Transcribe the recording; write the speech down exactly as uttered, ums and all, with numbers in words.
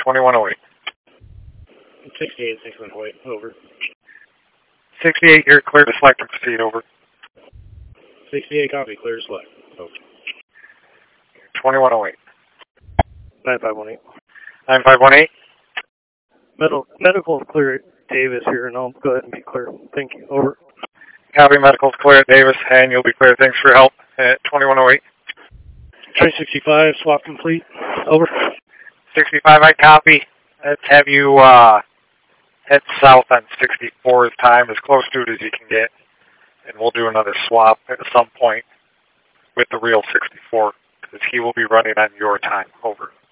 twenty-one oh eight. sixty-eight, six one White, over. sixty-eight, you're clear to select and proceed, over. sixty-eight, copy, clear to select, over. twenty-one oh eight. nine five one eight. nine five one eight. Medical, medical is clear at Davis here, and I'll go ahead and be clear. Thank you, over. Copy, medical's clear at Davis, and you'll be clear. Thanks for your help at twenty-one oh eight. Train sixty-five, swap complete, over. sixty-five, I copy. Let's have you uh, head south on sixty-four's time, as close to it as you can get. And we'll do another swap at some point with the real sixty-four, because he will be running on your time. Over.